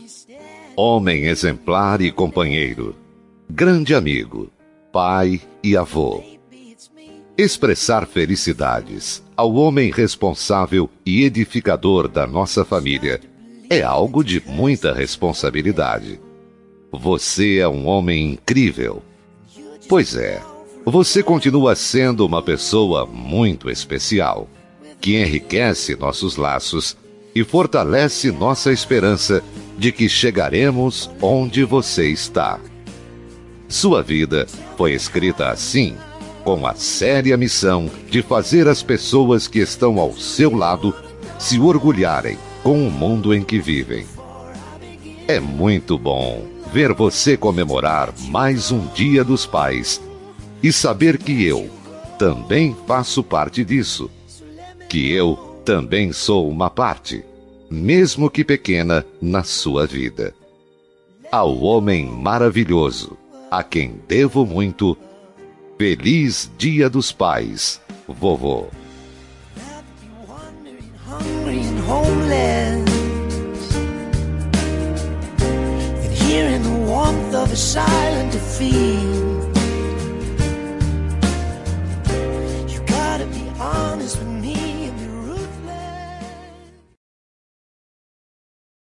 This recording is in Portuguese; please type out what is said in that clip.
Homem exemplar e companheiro, grande amigo, pai e avô. Expressar felicidades ao homem responsável e edificador da nossa família é algo de muita responsabilidade. Você é um homem incrível. Pois é, você continua sendo uma pessoa muito especial, que enriquece nossos laços e fortalece nossa esperança de que chegaremos onde você está. Sua vida foi escrita assim, com a séria missão de fazer as pessoas que estão ao seu lado se orgulharem com o mundo em que vivem. É muito bom ver você comemorar mais um Dia dos Pais e saber que eu também faço parte disso, que eu também sou uma parte, mesmo que pequena, na sua vida. Ao homem maravilhoso, a quem devo muito, feliz Dia dos Pais, vovô. Here in the warmth of a silent defeat,